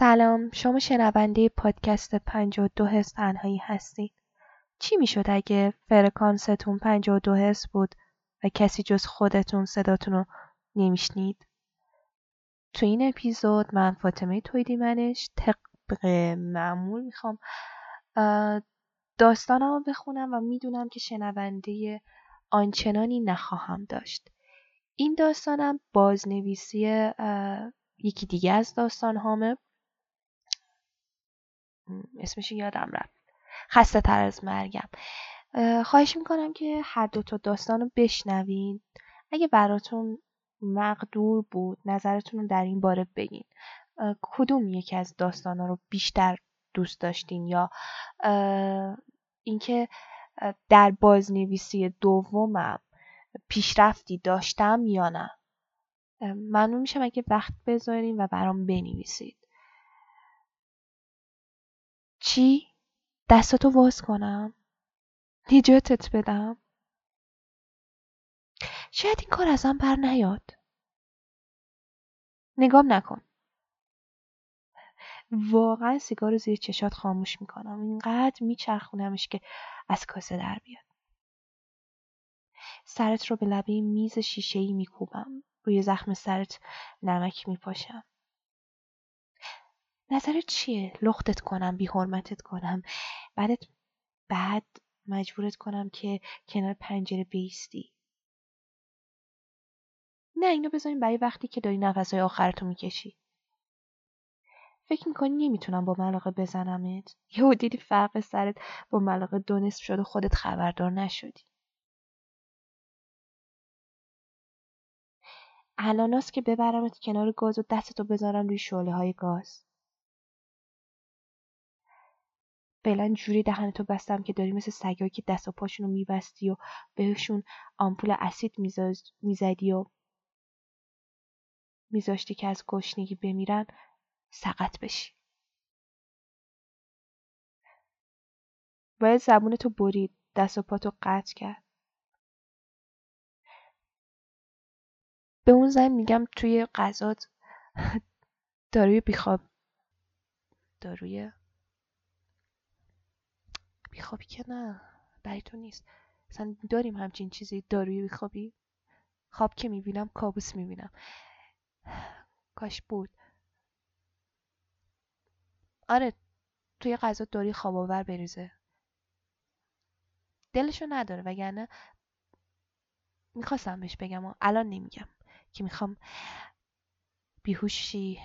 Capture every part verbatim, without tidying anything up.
سلام، شما شنونده پادکست پنجاه و دو حس تنهایی هستید. چی میشد اگه فرکانستون پنجاه و دو حس بود و کسی جز خودتون صداتون رو نمیشنید؟ تو این اپیزود من فاطمه تویدی منش طبق معمول میخوام داستانمو بخونم و میدونم که شنونده آنچنانی نخواهم داشت. این داستانم بازنویسی یکی دیگه از داستان هامه. اسمش یادم رفت. خسته تر از مرگم. خواهش میکنم که هر دو تا داستان رو بشنوین. اگه براتون مقدور بود نظرتون رو در این باره بگین. کدوم یکی از داستان ها رو بیشتر دوست داشتین یا اینکه در بازنویسی دومم پیشرفتی داشتم یا نه. ممنون میشم اگه وقت بذارین و برام بنویسید. چی؟ دستاتو باز کنم؟ نجاتت بدم؟ شاید این کار ازم بر نیاد. نگام نکن. واقعا سیگار رو زیر چشات خاموش میکنم. اینقدر میچرخونمش که از کاسه در بیاد. سرت رو به لبه میز شیشه‌ای میکوبم. روی زخم سرت نمک میپاشم. نظرت چیه؟ لختت کنم، بی حرمتت کنم. بعدت بعد مجبورت کنم که کنار پنجره بیستی. نه، اینو بذاریم برای وقتی که داری نفسهای آخرتو میکشی. فکر میکنی نمیتونم با ملاقه بزنمت؟ یهو دیدی فرق سرت با ملاقه دو نصف شد و خودت خبردار نشدی. الاناست که ببرمت کنار گاز و دستتو بذارم روی شعله های گاز. فعلا جوری دهنتو بستم که داری مثل سگایی که دست و پاشونو میبستی و بهشون آمپول اسید میزدی و میذاشتی که از گشنگی بمیرن سقط بشی. باید زبونتو برید، دست و پاتو قطع کرد. به اون زن میگم توی غذات داروی بیخواب داروی بیخوابی که نه، برای تو نیست. اصلا داریم همچین چیزی، داروی بیخوابی. خواب که میبینم کابوس میبینم. کاش بود. آره، توی غذا داروی خواب آور بریزه. دلشو نداره، وگرنه میخواستم بهش بگم و الان نمیگم که میخوام بیهوشی.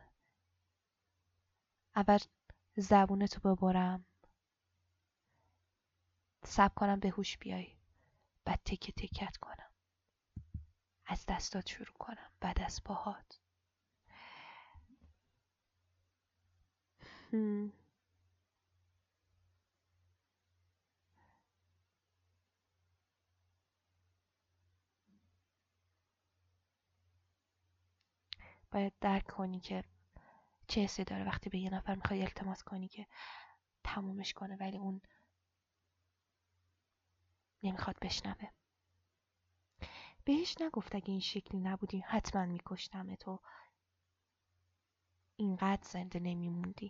اول زبونتو ببرم، صبر کنم به هوش بیای، بعد تکه تکت کنم. از دستات شروع کنم، بعد از پاهات. هم. باید درک کنی که چه حسی داره وقتی به یه نفر میخوای التماس کنی که تمومش کنه ولی اون نمیخواد بشنوه. بهش نگفت اگه این شکلی نبودی حتما میکشتم تو، اینقدر زنده نمیموندی.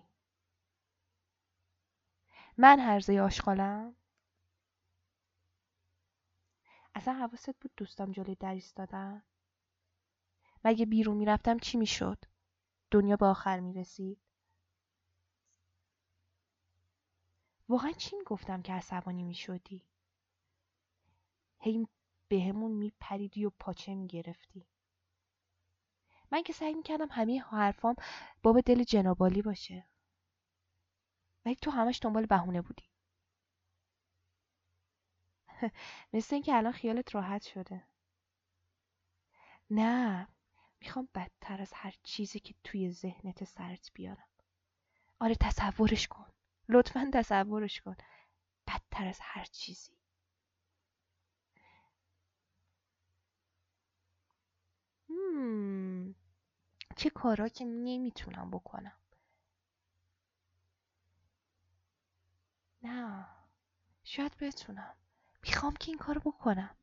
من هرزه آشغالم؟ اصلا حواست بود دوستام جلوی در ایستادن؟ مگه بیرون میرفتم چی میشد؟ دنیا به آخر میرسید؟ واقعا چی میگفتم که عصبانی میشدی؟ هی بهمون میپریدی و پاچه میگرفتی. من که سعی میکردم همه حرفام باب دل جنابالی باشه، ولی تو همش دنبال بهونه بودی. مثل این که الان خیالت راحت شده. نه، میخوام بدتر از هر چیزی که توی ذهنت سرت بیارم. آره، تصورش کن، لطفاً تصورش کن. بدتر از هر چیزی. hmm. چه کارا که نمیتونم بکنم. نه، شاید بتونم. میخوام که این کارو بکنم.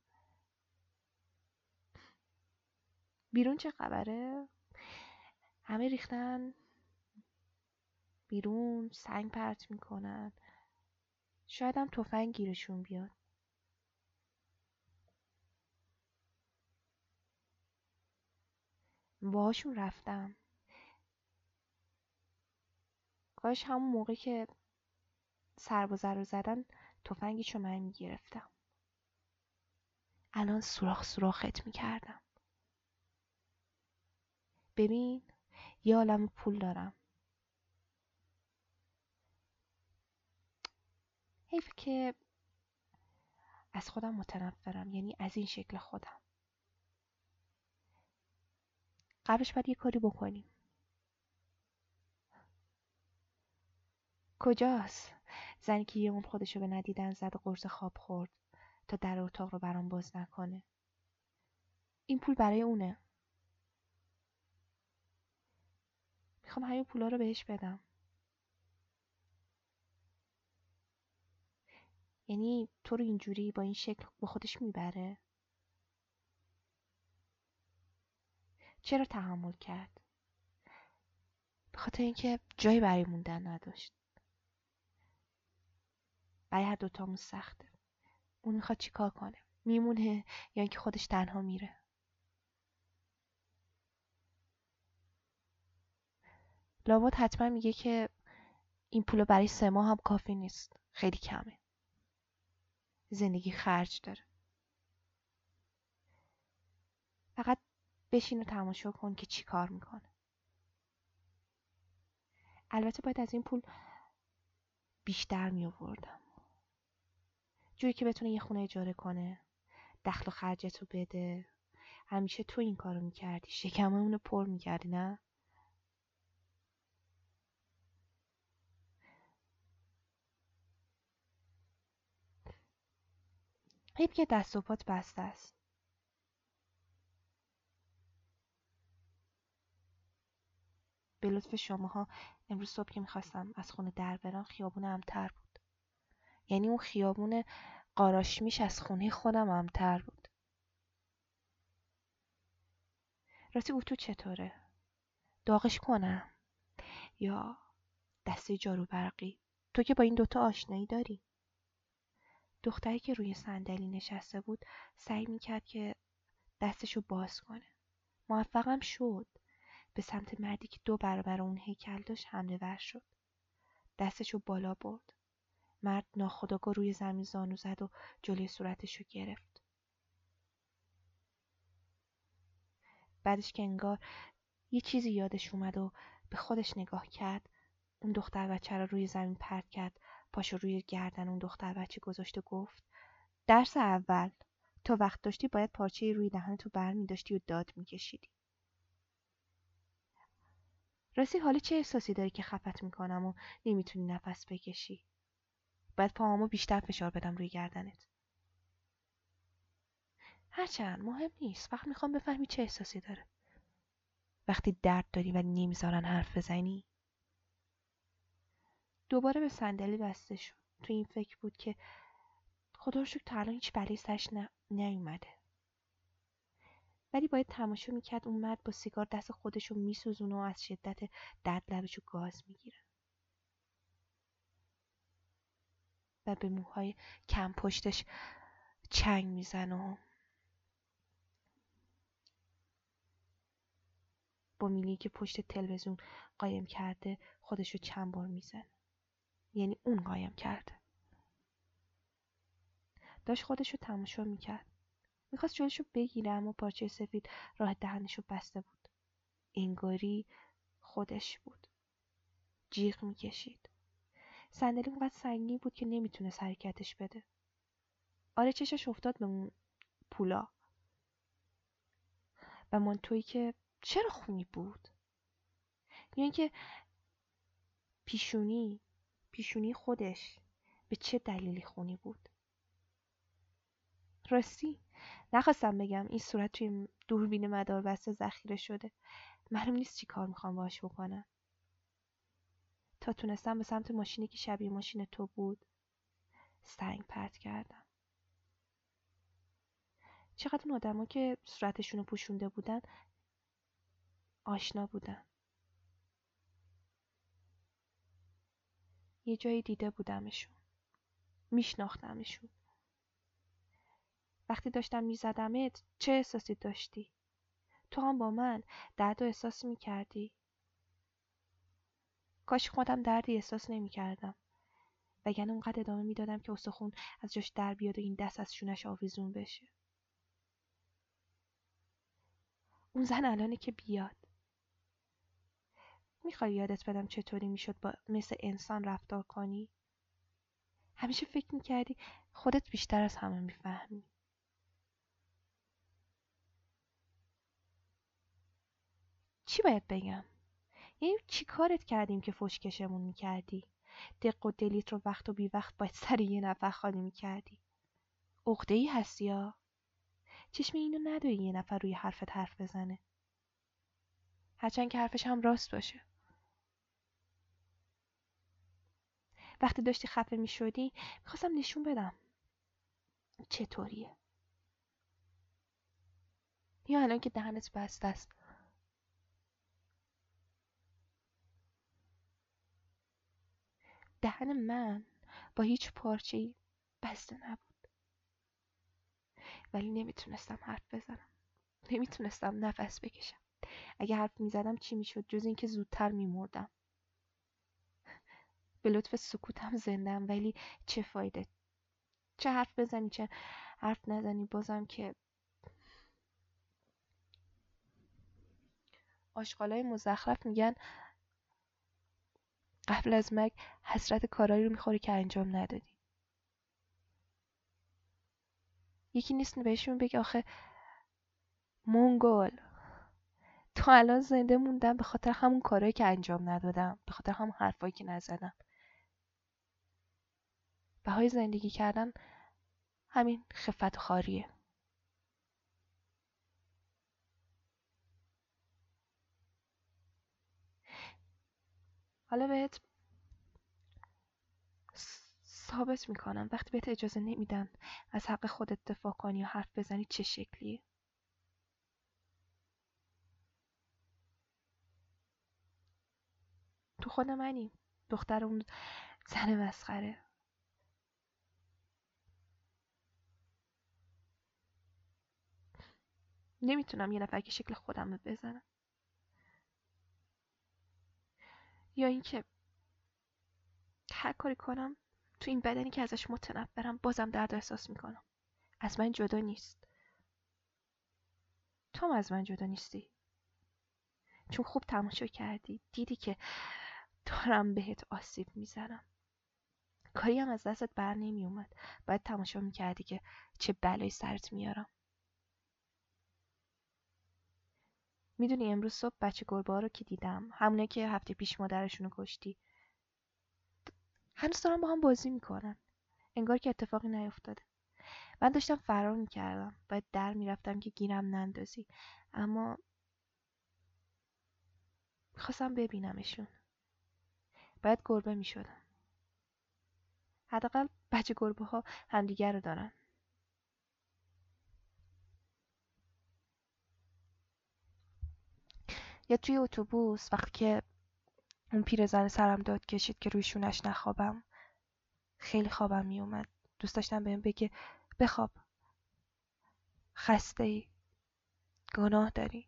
بیرون چه خبره؟ همه ریختن بیرون سنگ پرت میکنن. شاید هم تفنگ گیرشون بیاد. باهاشون رفتم. کاش همون موقع که سربازه رو زدن تفنگشو من میگرفتم. الان سوراخ سوراخت میکردم. ببین یه عالم پول دارم. حیف که از خودم متنفرم، یعنی از این شکل خودم. قبلش باید یه کاری بکنیم. کجاست؟ زنی که یه عمر خودشو به ندیدن زد و قرص خواب خورد تا در اتاق رو برام باز نکنه. این پول برای اونه. میخوام همین پولا رو بهش بدم. یعنی تو رو اینجوری با این شکل با خودش میبره؟ چرا تحمل کرد؟ به خاطر اینکه جایی برای موندن نداشت. برای هر دوتامون سخته. اون میخواد چیکار کنه؟ میمونه یا اینکه خودش تنها میره؟ لابد حتما میگه که این پول برای سه ماه هم کافی نیست. خیلی کمه. زندگی خرج داره. فقط بشین و تماشا کن که چی کار میکنه. البته باید از این پول بیشتر می آوردم. جوری که بتونه یه خونه اجاره کنه. دخل و خرجتو بده. همیشه تو این کارو میکردی. شکممونو پر میکردی نه؟ حیف که دست و پات بسته است. به لطف شماها امروز صبح که میخواستم از خونه در برم خیابون امتر بود. یعنی اون خیابون قاراشمیش از خونه خودم امتر بود. راستی اتو چطوره؟ داغش کنم؟ یا دسته جارو برقی؟ تو که با این دوتا آشنایی داری. دختری که روی صندلی نشسته بود سعی میکرد که دستشو باز کنه. موفقم شد. به سمت مردی که دو برابر اون هیکل داشت حمله ور شد. دستشو بالا برد. مرد ناخودآگاه روی زمین زانو زد و جلوی صورتشو گرفت. بعدش که انگار یه چیزی یادش اومد و به خودش نگاه کرد، اون دختر بچه رو روی زمین پرت کرد، پاشو روی گردن اون دختر بچه گذاشت و گفت درس اول، تا وقت داشتی باید پارچه روی دهنتو بر می داشتی و داد می کشیدی. راستی حالا چه احساسی داری که خفت میکنم و نمیتونی نفس بکشی؟ باید پاهامو بیشتر فشار بدم روی گردنت. هرچند مهم نیست، فقط میخوام بفهمی چه احساسی داره. وقتی درد داری و نمیذارن حرف بزنی. دوباره به صندلی بسته شد. تو این فکر بود که خدا رو شکر تا الان هیچ بلایی سرش نیومده. ولی باید تماشا میکرد اون مرد با سیگار دست خودشو میسوزونه و از شدت درد لبشو گاز میگیره. و به موهای کم پشتش چنگ میزنه و با میلی که پشت تلویزیون قایم کرده خودشو چند بار میزنه. یعنی اون قایم کرده. داشت خودشو تماشا میکرد. میخواست جلوشو بگیره اما پارچه سفید راه دهنشو بسته بود. انگاری خودش بود. جیغ میکشید. صندلی اونقدر سنگین بود که نمیتونه حرکتش بده. آره چشش افتاد به اون پولا و مانتویی که چرا خونی بود؟ یا اینکه پیشونی پیشونی خودش به چه دلیلی خونی بود؟ راستی نخواستم بگم این صورت توی دوربین مداربسته ذخیره شده. معلوم نیست چی کار میخوام باهاش بکنم. تا تونستم به سمت ماشینی که شبیه ماشین تو بود سنگ پرت کردم. چقدر اون آدما که صورتشونو پوشونده بودن آشنا بودن. یه جایی دیده بودمشون. میشناختمشون. وقتی داشتم میزدمت چه احساسی داشتی؟ تو هم با من درد و احساس میکردی؟ کاش خودم دردی احساس نمیکردم. وگرنه اونقدر ادامه میدادم که استخون از جاش در بیاد و این دست از شونش آویزون بشه. اون زن الانه که بیاد. میخوای یادت بدم چطوری میشد با مثل انسان رفتار کنی؟ همیشه فکر میکردی خودت بیشتر از همه میفهمی. چی باید بگم؟ یعنی چی کارت کردیم که فشکشمون میکردی؟ دق و دلیت رو وقت و بی وقت باید سر یه نفر خالی میکردی. عقده‌ای هستی یا؟ چشم اینو نداری یه نفر روی حرفت حرف بزنه. هرچند که حرفش هم راست باشه. وقتی داشتی خفه میشدی میخواستم نشون بدم چطوریه. یا الان که دهنت بسته است. دهن من با هیچ پارچه‌ای بسته نبود. ولی نمیتونستم حرف بزنم. نمیتونستم نفس بکشم. اگه حرف میزدم چی میشد جز اینکه زودتر میمردم. به لطف سکوتم زندم، ولی چه فایده؟ چه حرف بزنی چه حرف نزنی بازم که آشغالای مزخرف میگن قبل از مرگ حسرت کارایی رو میخوری که انجام ندادی. یکی نیست بهشون بگه آخه منگول تو الان زنده موندم به خاطر همون کارایی که انجام ندادم، به خاطر همون حرفایی که نزدم. بهای زندگی کردن همین خفت و خاریه. حالا بهت ثابت میکنم وقتی بهت اجازه نمیدن از حق خودت دفاع کنی یا حرف بزنی چه شکلیه. تو خود منی، دختر اون زن مسخره. نمیتونم یه نفر که شکل خودم رو بزنم، یا اینکه هر کاری کنم تو این بدنی که ازش متنفرم بازم درد احساس میکنم. از من جدا نیست. تو هم از من جدا نیستی. چون خوب تماشا کردی، دیدی که دارم بهت آسیب میزنم. کاری هم از دستت بر نمی اومد. باید تماشا میکردی که چه بلایی سرت میارم. میدونی امروز صبح بچه گربه ها رو که دیدم، همونه که هفته پیش مادرشون رو کشتی، هنوز دارن با هم بازی میکنن. انگار که اتفاقی نیفتاده. من داشتم فرار میکردم، باید در میرفتم که گیرم نندازی، اما میخواستم ببینمشون. باید گربه میشدم. حداقل بچه گربه ها همدیگر رو دارن. یا توی اتوبوس وقتی که اون پیرزن سرم داد کشید که روی شونش نخوابم، خیلی خوابم میومد. دوست داشتم بهم بگه بخواب، خسته ای، گناه داری.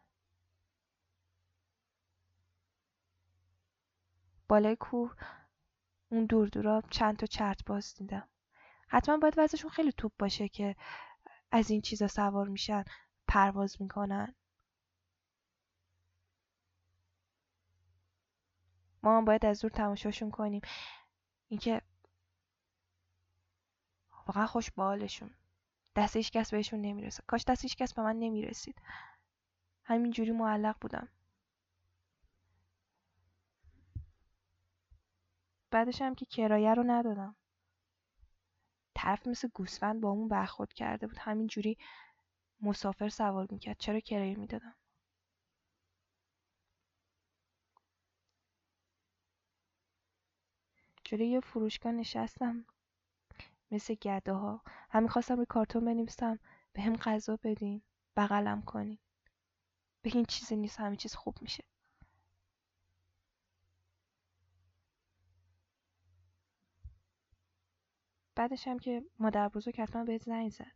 بالای کوه اون دور دورا چند تا چرت باز دیدم. حتما باید وضعشون خیلی توپ باشه که از این چیزا سوار میشن، پرواز میکنن. ما هم باید از دور تماشاشون کنیم. اینکه واقعا خوش به حالشون. دست هیچ کس بهشون نمیرسه. کاش دست هیچ کس به من نمیرسید. همینجوری معلق بودم. بعدش هم که کرایه رو ندادم. طرف مثل گوسفند با اون برخورد کرده بود. همینجوری مسافر سوار میکرد. چرا کرایه میدادم؟ جلوی یه فروشگاه نشستم مثل گده ها. همین خواستم روی کارتون بنویسم به هم غذا بدین، بغلم کنین، بگین چیزی نیست، همه چیز خوب میشه. بعدش هم که مادر بزرگ حتما بهت زنگ زد.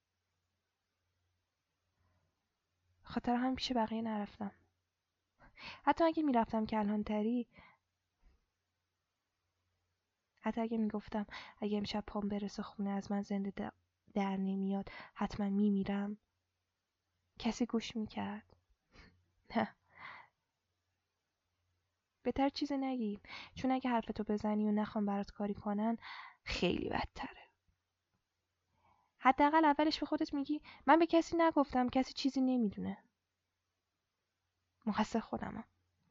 خاطر هم پیش بقیه نرفتم. حتی اگه میرفتم کلانتری، حتی اگه میگفتم اگه امشب پام برسه خونه از من زنده در نمیاد حتما میمیرم، کسی گوش میکرد؟ نه. بهتر چیزی نگی، چون اگه حرفتو بزنی و نخوام برات کاری کنن خیلی بدتره. حداقل اولش به خودت میگی من به کسی نگفتم، کسی چیزی نمیدونه، مقصر خودمم.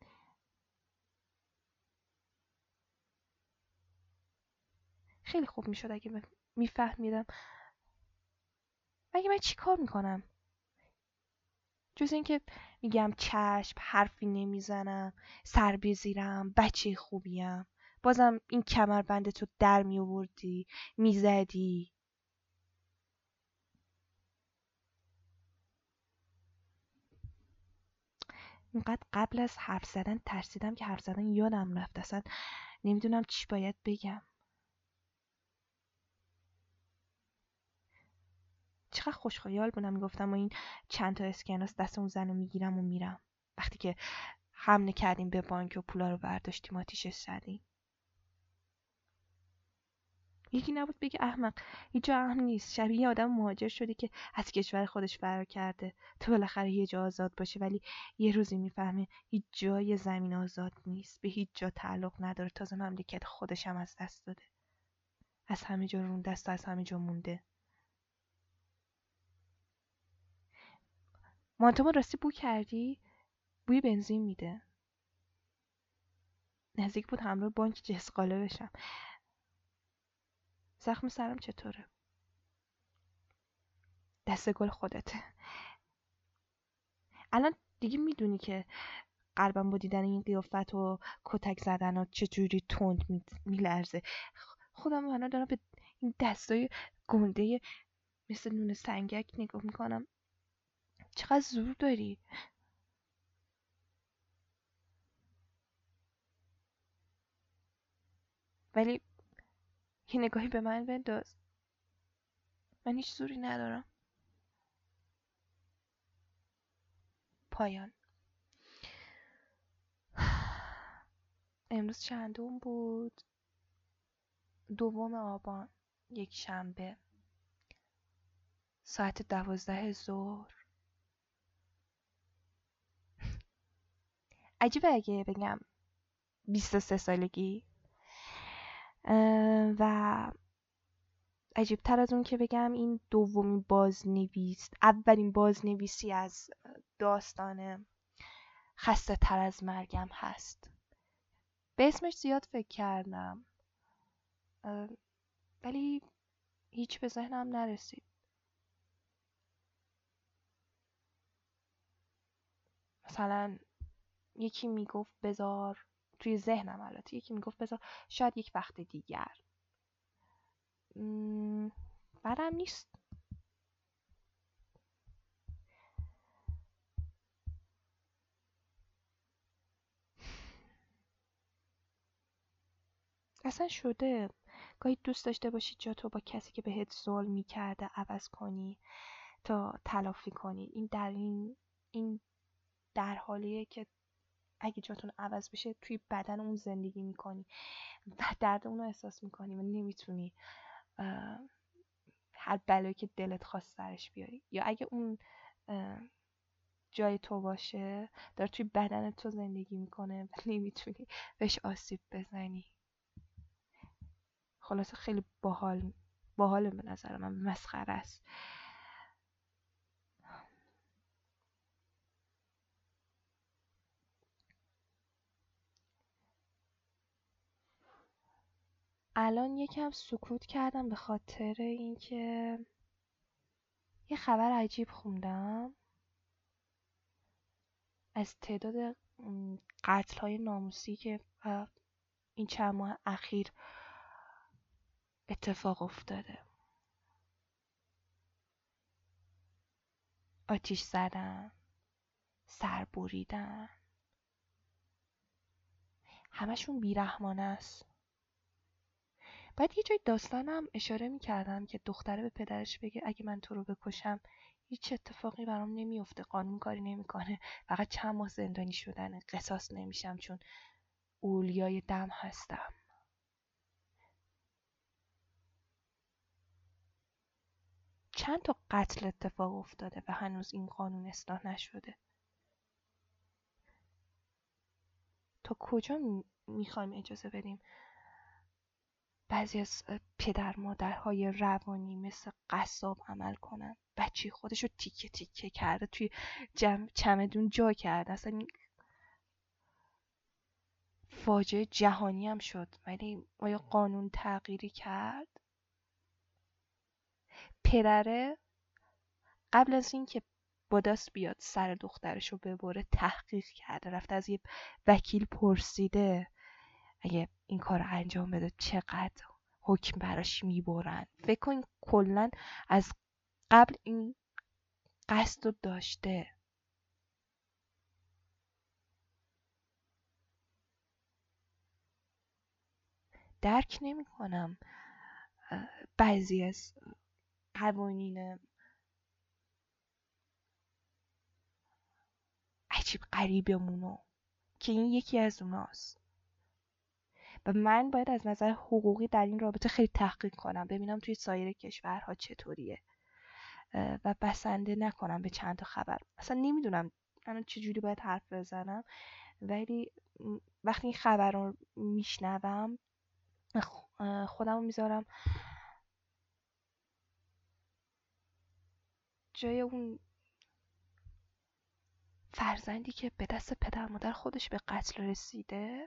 خیلی خوب میشد اگه میفهمیدم. مگه من چی کار میکنم جز اینکه میگم چشم، حرفی نمیزنم، سر بزیرم، بچه خوبیم، بازم این کمربند تو در میآوردی میزدی. اینقدر قبل از حرف زدن ترسیدم که حرف زدن یادم رفت، اصلا نمیدونم چی باید بگم. چقدر خوشخیال بودم میگفتم و این چند تا اسکناس دست اون زن رو میگیرم و میرم، وقتی که حمله کردیم به بانک و پولا رو برداشتیم آتیشش زدیم. یکی نبود بگه احمق هیچ جا اهم نیست، شبیه یه آدم مهاجر شدی که از کشور خودش فرار کرده تو بالاخره یه جا آزاد باشه، ولی یه روزی میفهمه هیچ جای زمین آزاد نیست، به هیچ جا تعلق نداره، تازه مملکت خودش هم از دست داده، از همه جا رونده است، از همه جا مونده. مانتومو راستی بو کردی؟ بوی بنزین میده. نزدیک بود همراه بانک جسقاله بشم. زخم سرم چطوره؟ دست گل خودته. الان دیگه میدونی که قلبم با دیدن این قیافت و کتک زدن و چجوری تند میلرزه. خودم الان دارم به این دستای گنده مثل نون سنگک نگاه میکنم. چقدر زور داری. ولی یه نگاهی به من بنداز، من هیچ زوری ندارم. پایان. امروز چندم بود؟ دوم آبان، یک شنبه، ساعت دوازده ظهر. عجیبه اگه بگم بیست و سه سالگی، و عجیبتر از اون که بگم این دومین بازنویس اولین بازنویسی از داستان خسته تر از مرگم هست. به اسمش زیاد فکر کردم ولی هیچ به ذهنم نرسید. مثلا یکی میگفت بذار توی ذهنم، البته یکی میگفت بذار شاید یک وقت دیگر. بعدم نیست. اصلا شده گاهی دوست داشته باشی جا تو با کسی که بهت ظلم میکرده عوض کنی تا تلافی کنی. این در این این در حالیه که اگه جاتون عوض بشه توی بدن اون زندگی میکنی و درد اون رو احساس میکنی و نمیتونی هر بلایی که دلت خواست سرش بیاری، یا اگه اون جای تو باشه داره توی بدن تو زندگی میکنه و نمیتونی بهش آسیب بزنی. خلاصه خیلی باحال باحال به نظر من، مسخره است. الان یکم سکوت کردم به خاطر اینکه یه خبر عجیب خوندم از تعداد قتل‌های ناموسی که این چند ماه اخیر اتفاق افتاده. آتیش زدن، سر بریدن، همشون بیرحمانه است. بعد یه جای داستانم اشاره میکردم که دختره به پدرش بگه اگه من تو رو بکشم هیچ اتفاقی برام نمیفته، قانون کاری نمیکنه، فقط چند ماه زندانی شدنه، قصاص نمیشم چون اولیای دم هستم. چند تا قتل اتفاق افتاده و هنوز این قانون اصلاح نشده. تا کجا میخوایم اجازه بدیم بعضی از پدر مادرهای روانی مثل قصاب عمل کنن؟ بچه خودشو تیکه تیکه کرده توی جمع چمدون جا کرده. اصلا این فاجعه جهانی هم شد، ولی آیا قانون تغییری کرد؟ پدره قبل از این که با دست بیاد سر دخترشو ببره تحقیق کرده، رفته از یه وکیل پرسیده اگه این کار رو انجام بده چقدر حکم براش میبرن. فکر کن کلن از قبل این قصد رو داشته. درک نمی کنم بعضی از قوانین عجیب غریبمونو که این یکی از اوناست و من باید از نظر حقوقی در این رابطه خیلی تحقیق کنم، ببینم توی سایر کشورها چطوریه و بسنده نکنم به چند تا خبر. اصلا نمیدونم الان چجوری باید حرف بزنم، ولی وقتی این خبر رو میشنوم خودم رو میذارم جای اون فرزندی که به دست پدر مادر خودش به قتل رسیده.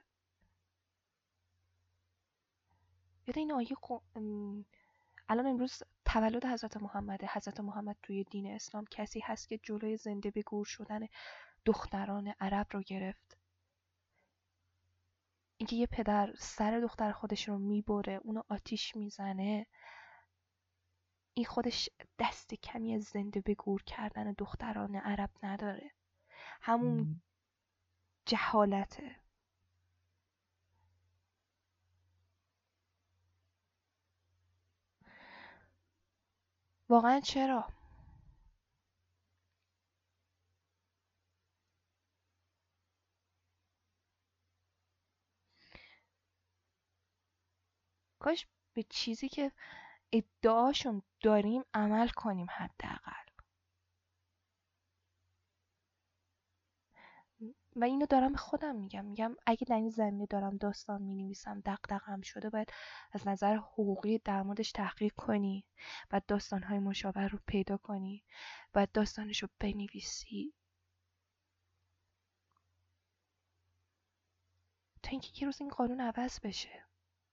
یاد این آیه الان امروز تولد حضرت محمده. حضرت محمد توی دین اسلام کسی هست که جلوی زنده به گور شدن دختران عرب رو گرفت. اینکه یه پدر سر دختر خودش رو میبره، اونو آتیش میزنه، این خودش دست کمی از زنده به گور کردن دختران عرب نداره. همون جهالته. واقعا چرا؟ کاش به چیزی که ادعاشون داریم عمل کنیم حداقل. و اینو دارم به خودم میگم میگم اگه در این زمینه دارم داستان مینویسم دغدغه‌ام شده، باید از نظر حقوقی در موردش تحقیق کنی، بعد داستان‌های مشابه رو پیدا کنی، بعد داستانش رو بنویسی تا اینکه یه روز این قانون عوض بشه.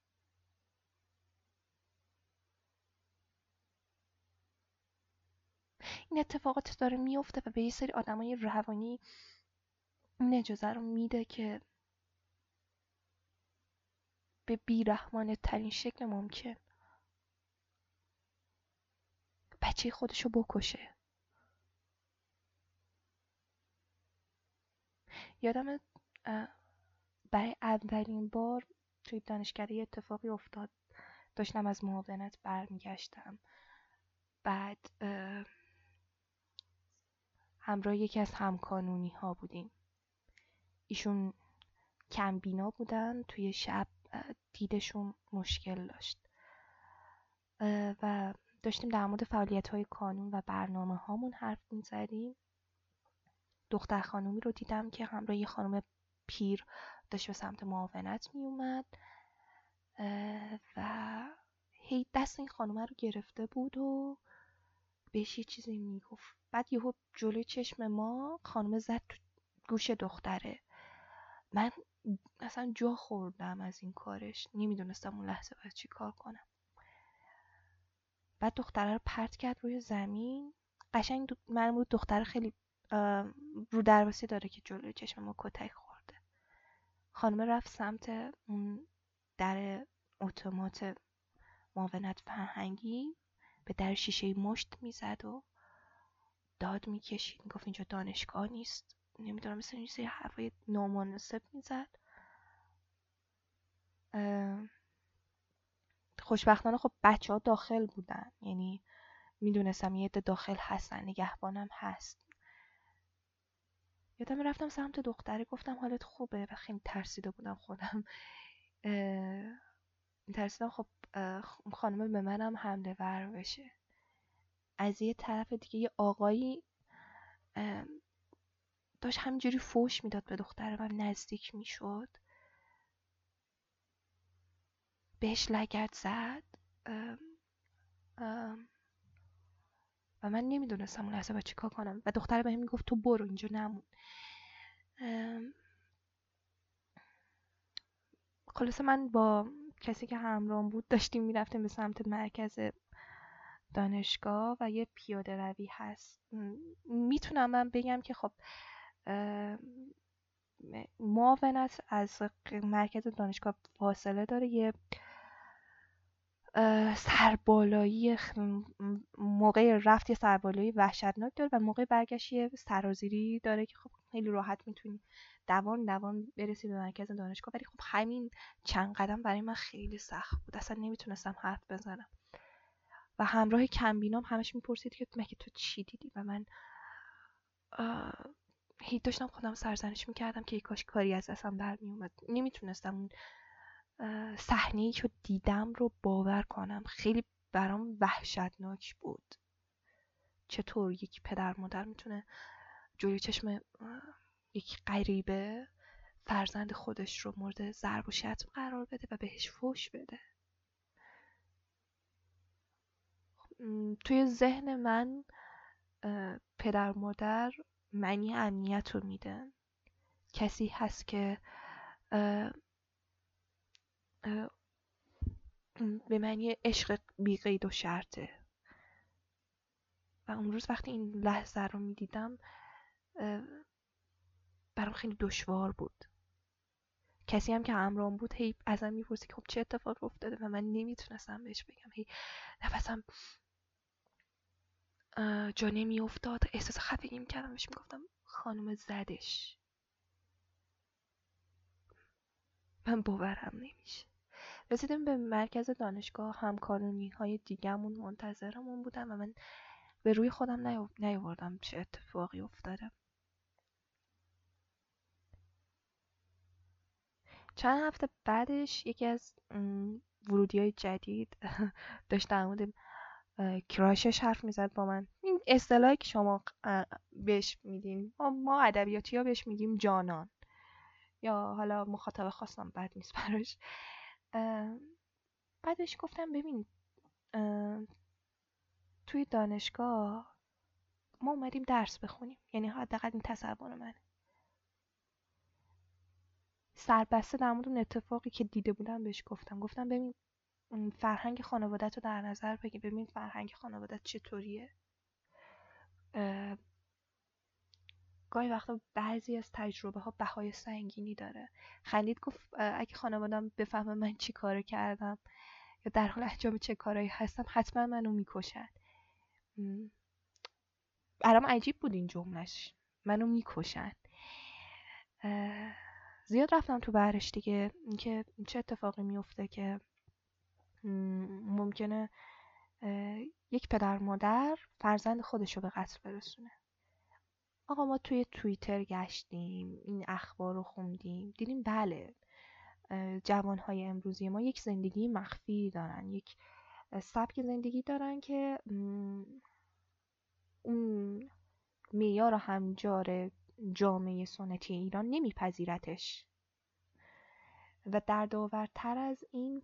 این اتفاقات داره میفته و به یه سری آدمای روانی این اجازه رو میده که به بیرحمانه ترین شکل ممکن بچه خودشو بکشه. یادم برای اولین بار توی دانشکده یه اتفاقی افتاد. داشتم از معاونت برمیگشتم، بعد همراه یکی از همکانونی ها بودیم. ایشون کم بینا بودن، توی شب دیدشون مشکل داشت و داشتیم در مورد فعالیت های کانون و برنامه هامون حرف میزدیم. دختر خانومی رو دیدم که همراه یه خانم پیر داشت به سمت معاونت می اومد و هی دست این خانومه رو گرفته بود و بهش یه چیزی میگفت. بعد یهو جلوی چشم ما خانومه زد تو گوش دختره. من اصلا جا خوردم از این کارش، نمیدونستم اون لحظه باید چی کار کنم. بعد دختره رو پرت کرد روی زمین. قشنگ معلوم بود دختره خیلی رو درواسی داره که جلوی چشم ما کتک خورده. خانم رفت سمت اون در اتومات معاونت فرهنگی، به در شیشه مشت میزد و داد میکشید، میگفت اینجا دانشگاه نیست، نمیدونم مثل این سری حرفای نامناسب میزد. خوشبختانه خب بچه ها داخل بودن، یعنی میدونستم یه عده داخل هستن، نگهبانم هست. یادم رفتم سمت دختره گفتم حالت خوبه و خیلی ترسیده بودم خودم. ترسیدم خب خانم به منم حمله ور بشه. از یه طرف دیگه یه آقایی داشت همینجوری فوش میداد به دختره و نزدیک میشد، بهش لگد زد ام ام و من نمیدونستم اون لحظه با چی کار کنم و دختره بهم میگفت تو برو اینجا نمون. خلاصه من با کسی که همراهم بود داشتیم میرفتیم به سمت مرکز دانشگاه و یه پیاده روی هست. میتونم من بگم که خب معاونت از مرکز دانشگاه فاصله داره، یه سربالایی موقع رفت یه سربالایی وحشتناک داره و موقع برگشت یه سرازیری داره که خب خیلی راحت میتونی دوان دوان برسی به مرکز دانشگاه. ولی خب همین چند قدم برای من خیلی سخت بود، اصلا نمیتونستم حرف بزنم و همراه کمبینام همش میپرسید که مگه تو چی دیدی و من هی داشتم خودم سرزنش میکردم که کاش کاری از دستم در میومد. نمیتونستم اون صحنه‌ای که دیدم رو باور کنم، خیلی برام وحشتناک بود. چطور یک پدر مادر میتونه جلوی چشم یک غریبه فرزند خودش رو مورد ضرب و شتم قرار بده و بهش فحش بده؟ توی ذهن من پدر مادر معنی امنیت رو میدن. کسی هست که اه اه به معنی عشق بی قید و شرطه و اون روز وقتی این لحظه رو میدیدم برام خیلی دشوار بود. کسی هم که همراهم بود هی ازم میپرسید که خب چه اتفاق افتاده و من نمیتونستم بهش بگم. هی نفسم جا نمیافتاد، احساس خفگی میکردم، بهش میگفتم خانم زدش. من باورم نمیشه. رسیدیم به مرکز دانشگاه، همکارانی های دیگه‌مون منتظرمون بودن و من به روی خودم نیاوردم چه اتفاقی افتاده. چند هفته بعدش یکی از ورودیای جدید داشت در مورد کراشش حرف میزد با من. این اصطلاحی که شما بهش میدین، ما ادبیاتی ها بهش میگیم جانان، یا حالا مخاطب خواستم بد نیست براش. بعدش گفتم ببین توی دانشگاه ما اومدیم درس بخونیم، یعنی حداقل این تصور منه. سربسته در مورد اون اتفاقی که دیده بودم بهش گفتم گفتم ببین فرهنگ خانوادت رو در نظر بگیر، ببین فرهنگ خانوادت چطوریه. گاهی وقتا بعضی از تجربه ها بهای سنگینی داره. خندید گفت اگه خانوادم بفهمه من چی کار کردم یا در حال انجام چه کارایی هستم حتما منو میکشن. برام عجیب بود این جملهش، منو میکشن. زیاد رفتم تو بحرش دیگه، اینکه چه اتفاقی میفته که ممکنه یک پدر مادر فرزند خودش رو به قتل برسونه. آقا ما توی توییتر گشتیم، این اخبار رو خوندیم، دیدیم بله جوانهای امروزی ما یک زندگی مخفی دارن، یک سبک زندگی دارن که اون معیار همجار جامعه سنتی ایران نمیپذیرتش. و دردآورتر از این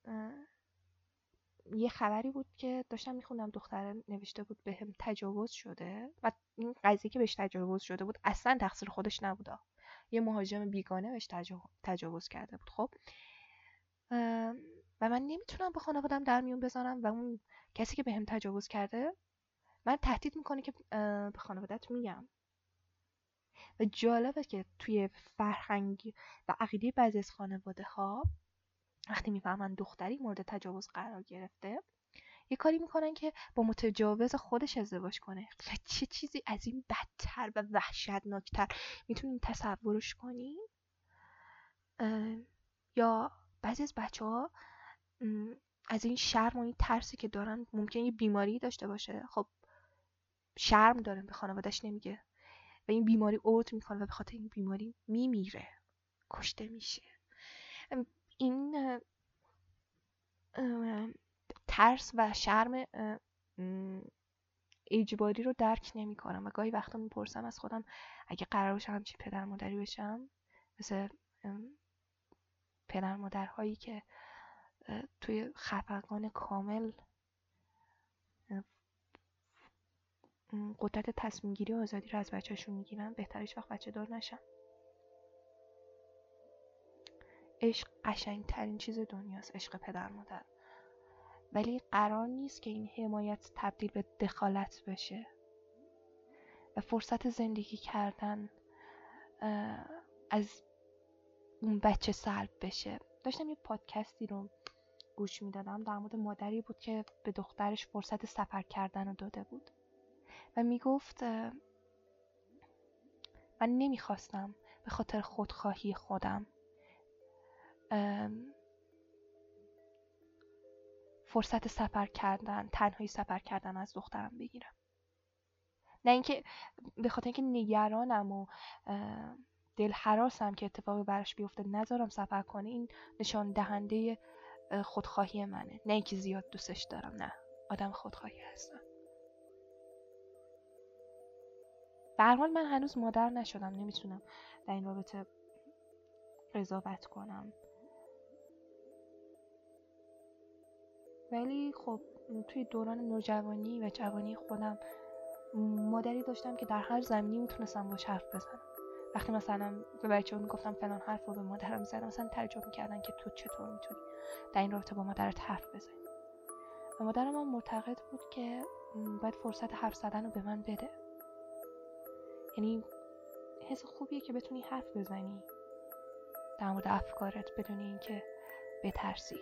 یه خبری بود که داشتم میخوندم، دختره نوشته بود بهم تجاوز شده و این قضیه که بهش تجاوز شده بود اصلا تقصیر خودش نبوده، یه مهاجم بیگانه بهش تجاوز کرده بود. خب و من نمیتونم با خانوادم در میون بذارم و اون کسی که بهم تجاوز کرده من تهدید میکنه که به خانوادت میگم. و جالبه که توی فرهنگ و عقیده بعضی از خانواده ها وقتی میفهمن دختری مورد تجاوز قرار گرفته یه کاری میکنن که با متجاوز خودش ازدواج کنه. و چه چیزی از این بدتر و وحشتناکتر میتونین تصورش کنین؟ یا بعضی از بچه ها از این شرم و این ترسی که دارن ممکنه یه بیماری داشته باشه. خب شرم داره، به خانواده‌اش نمیگه و این بیماری عود میکنه و به خاطر این بیماری میمیره، کشته میشه. این ترس و شرم اجباری رو درک نمی کنم و گاهی وقتا میپرسم از خودم اگه قرار باشه همچین پدر مادری بشم، مثل پدر مادرهایی که توی خفقان کامل قدرت تصمیم گیری و آزادی رو از بچه‌شون میگیرن، بهتر هیچ وقت بچه دار نشم. عشق قشنگترین چیز دنیاست، عشق پدر مادر، ولی قرار نیست که این حمایت تبدیل به دخالت بشه و فرصت زندگی کردن از اون بچه سلب بشه. داشتم یه پادکستی رو گوش میدادم، در مورد مادری بود که به دخترش فرصت سفر کردن رو داده بود و میگفت من نمیخواستم به خاطر خودخواهی خودم فرصت سفر کردن، تنهایی سفر کردن از دخترم بگیرم. نه اینکه به خاطر اینکه نگرانم و دل هراسم که اتفاقی براش بیفته نذارم سفر کنه، این نشان دهنده خودخواهی منه، نه اینکه زیاد دوستش دارم، نه، آدم خودخواهی هستم. به هر حال من هنوز مادر نشدم، نمیتونم در این رابطه قضاوت کنم، ولی خب توی دوران نوجوانی و جوانی خودم مادری داشتم که در هر زمینی میتونستم باش حرف بزنم. وقتی مثلا به بچه‌ها میگفتم فلان حرف رو به مادرم زدم، مثلا تعجب میکردن که تو چطور میتونی در این رابطه با مادرت حرف بزنی. و مادرم هم معتقد بود که باید فرصت حرف زدن رو به من بده. یعنی حس خوبیه که بتونی حرف بزنی در مورد افکارت بدون اینکه بترسی.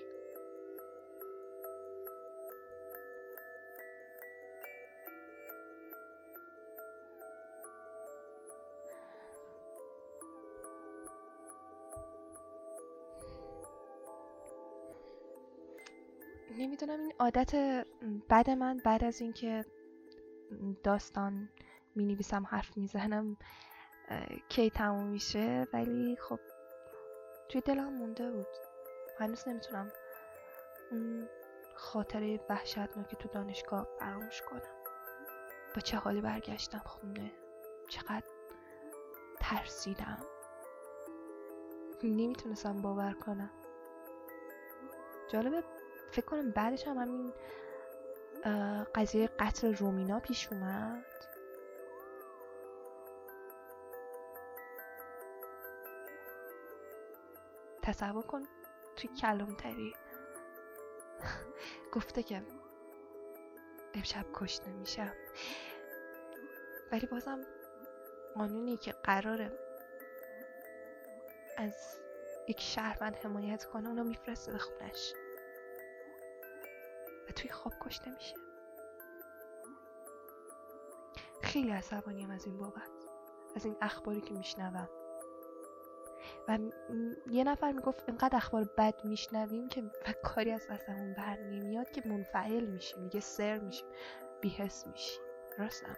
نمیدونم این عادت بد من بعد از اینکه داستان می نویسم حرف میزنم کی تموم میشه، ولی خب توی دلم مونده بود. هنوز نمیتونم اون خاطره وحشتناکی تو دانشگاه فراموش کنم. با چه حالی برگشتم خونه، چقدر ترسیدم، نمیتونستم باور کنم. جالبه فکر کنم بعدش هم همین قضیه قتل رومینا پیش اومد. تصور کن توی کلانتری گفته که امشب کشته میشم، ولی بازم قانونی که قراره از یک شهروند حمایت کنه اونو میفرسته به خونش و توی خواب کشته میشه. خیلی عصبانیم از این بابت، از این اخباری که میشنوم. و یه نفر میگفت اینقدر اخبار بد میشنویم که و کاری از دستمون بر نمیاد که منفعل میشیم، میگه سر میشیم، بی‌حس میشیم. راستم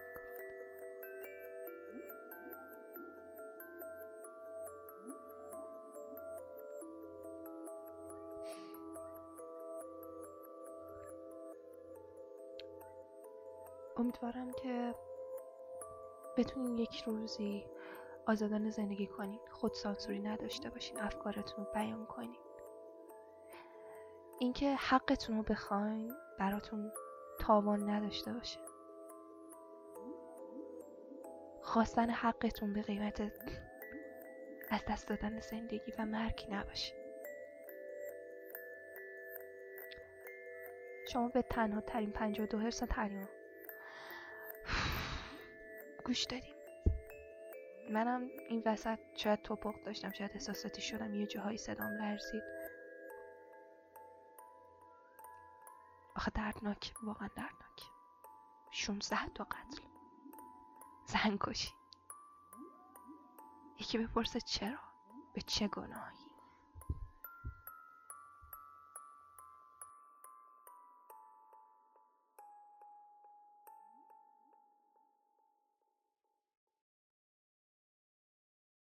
امیدوارم که بتونین یک روزی آزادانه زندگی کنین، خودسانسوری نداشته باشین، افکارتون رو بیان کنین. اینکه حقتون رو بخواین براتون تاوان نداشته باشه. خواستن حقتون به قیمت از دست دادن زندگی و مرگ نباشه. شما به تنها ترین پنجاه و دو هرتز تریم گوش دادیم. منم این وسط شاید توپق داشتم، شاید احساساتی شدم، یه جاهایی صدام لرزید. آخه دردناک، واقعا دردناک. شانزده تا قتل، زن کشی. یکی بپرسه چرا؟ به چه گناهی؟